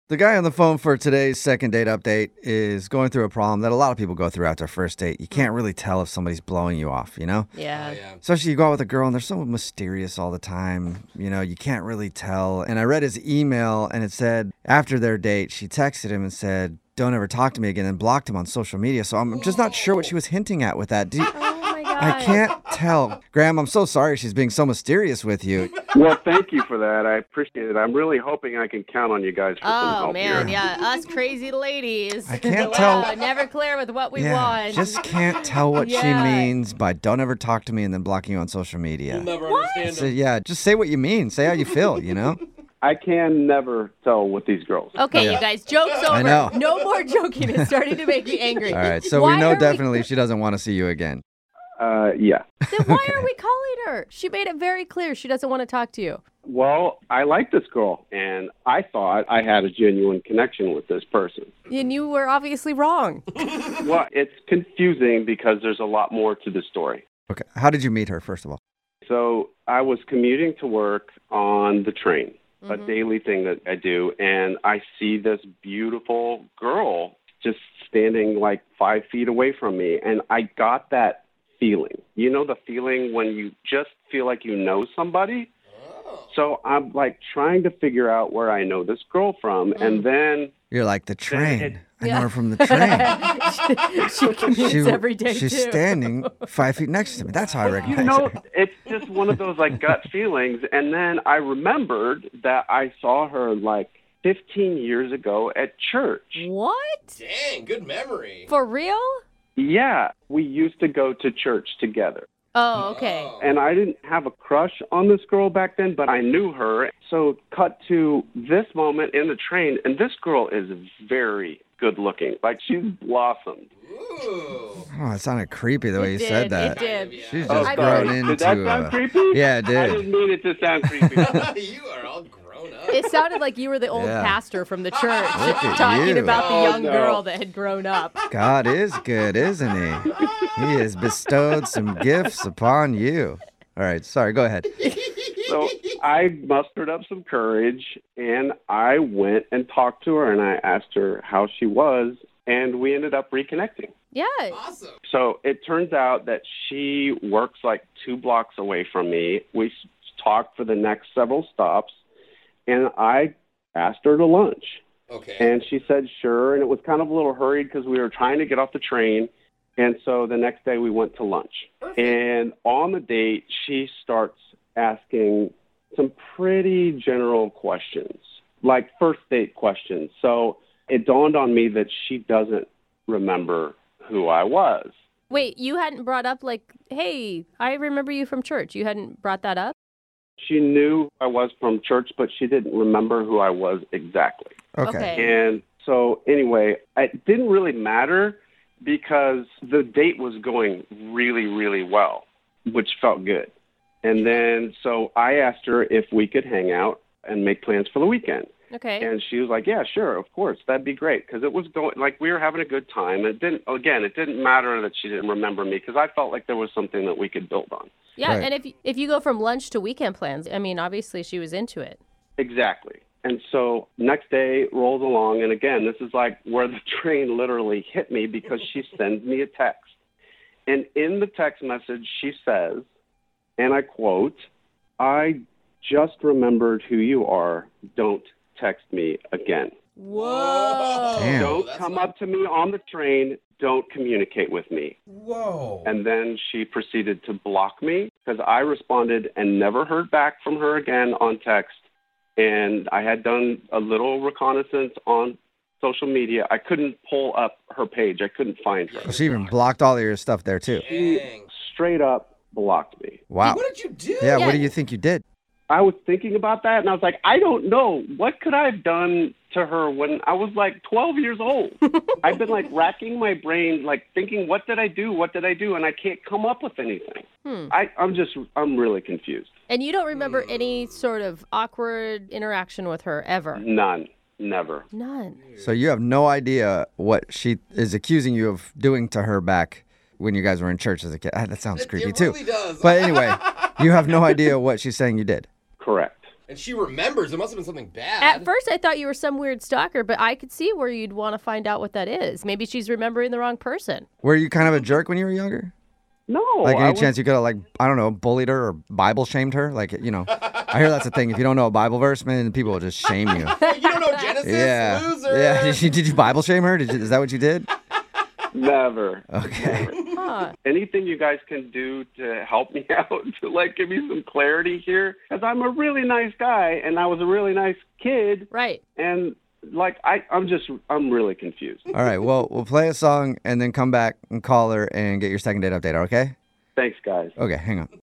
The guy on the phone for today's second date update is going through a problem that a lot of people go through after a first date. You can't really tell if somebody's blowing you off, you know? Yeah. Especially you go out with a girl and they're so mysterious all the time. You know, you can't really tell. And I read his email and it said after their date, she texted him and said, "Don't ever talk to me again," and blocked him on social media. So I'm just not sure what she was hinting at with that. Oh my God. I can't tell. Graham, I'm so sorry she's being so mysterious with you. Well, thank you for that. I appreciate it. I'm really hoping I can count on you guys for some Oh help man, here. yeah, us crazy ladies. I can't tell. Never clear with what we Yeah, want. just can't tell what she Yeah. means by "don't ever talk to me" and then blocking you on social media. You'll never understand So, him. yeah, just say what you mean. Say how you feel, you know? I can never tell with these girls. Okay, Yeah. you guys, joke's over. I know. No more joking. It's starting to make me angry. All right, so Why we know are definitely she doesn't want to see you again. Yeah. Then why are we calling her? She made it very clear she doesn't want to talk to you. Well, I like this girl, and I thought I had a genuine connection with this person. And you were obviously wrong. Well, it's confusing because there's a lot more to the story. Okay, how did you meet her, first of all? So I was commuting to work on the train, a daily thing that I do, and I see this beautiful girl just standing like 5 feet away from me, and I got that feeling. You know the feeling when you just feel like you know somebody? So I'm like trying to figure out where I know this girl from, and then You're like, the train. I know Yeah. her from the train. She commutes every day She's too. standing 5 feet next to me. That's how I recognize you know, her. it's just one of those like gut feelings. And then I remembered that I saw her like 15 years ago at church. What? Dang, good memory. For real? Yeah, we used to go to church together. Oh, okay. And I didn't have a crush on this girl back then, but I knew her. So cut to this moment in the train, and this girl is very good looking. Like she's blossomed. Ooh. Oh, it sounded creepy the way you It said did, that. it did. She's Oh, just sorry. grown into Did that sound creepy? Yeah, it I did. didn't mean it to sound creepy. You are all grown up. It sounded like you were the old Yeah. pastor from the church Look at talking you. about the Oh, young no. girl that had grown up. God is good, isn't he? He has bestowed some gifts upon you. All right, sorry, go ahead. So I mustered up some courage, and I went and talked to her, and I asked her how she was, and we ended up reconnecting. Yeah. Awesome. So it turns out that she works like 2 blocks away from me. We talked for the next several stops, and I asked her to lunch. Okay. And she said sure, and it was kind of a little hurried because we were trying to get off the train. And so the next day we went to lunch. And on the date, she starts asking some pretty general questions, like first date questions. So it dawned on me that she doesn't remember who I was. Wait, you hadn't brought up like, hey, I remember you from church. You hadn't brought that up? She knew I was from church, but she didn't remember who I was exactly. Okay. And so anyway, it didn't really matter because the date was going really, really well, which felt good. And then so I asked her if we could hang out and make plans for the weekend. Okay. And she was like, yeah, sure, of course, that'd be great. Because it was going, like, we were having a good time. It didn't matter that she didn't remember me because I felt like there was something that we could build on. Yeah, Right. and if you go from lunch to weekend plans, I mean, obviously she was into it. Exactly. And so next day rolls along, and again, this is like where the train literally hit me because she sends me a text. And in the text message, she says, and I quote, "I just remembered who you are. Don't text me again. Whoa. Damn. Don't that's come like- up to me on the train. Don't communicate with me." Whoa. And then she proceeded to block me because I responded and never heard back from her again on text. And I had done a little reconnaissance on social media. I couldn't pull up her page. I couldn't find her. She even blocked all of your stuff there, too. Dang. Straight up blocked me. Wow. What did you do? Yeah, Yeah. what do you think you did? I was thinking about that, and I was like, I don't know. What could I have done to her when I was like 12 years old? I've been like racking my brain, like thinking, what did I do? What did I do? And I can't come up with anything. I'm really confused. And you don't remember any sort of awkward interaction with her ever? None. Never. None. So you have no idea what she is accusing you of doing to her back when you guys were in church as a kid. That sounds creepy, It too. really does. But anyway, you have no idea what she's saying you did. Correct. And she remembers. It must have been something bad. At first, I thought you were some weird stalker, but I could see where you'd want to find out what that is. Maybe she's remembering the wrong person. Were you kind of a jerk when you were younger? No. Like, I any was- chance you could have, like, I don't know, bullied her or Bible shamed her? Like, you know, I hear that's a thing. If you don't know a Bible verse, man, people will just shame you. You don't know Genesis? Yeah. Loser. Yeah. Did you Bible shame her? Is that what you did? Never. Okay. Huh. Anything you guys can do to help me out, to like give me some clarity here, because I'm a really nice guy and I was a really nice kid, Right. and like I'm really confused. All right. Well, we'll play a song and then come back and call her and get your second date update, okay? Thanks, guys. Okay, hang on.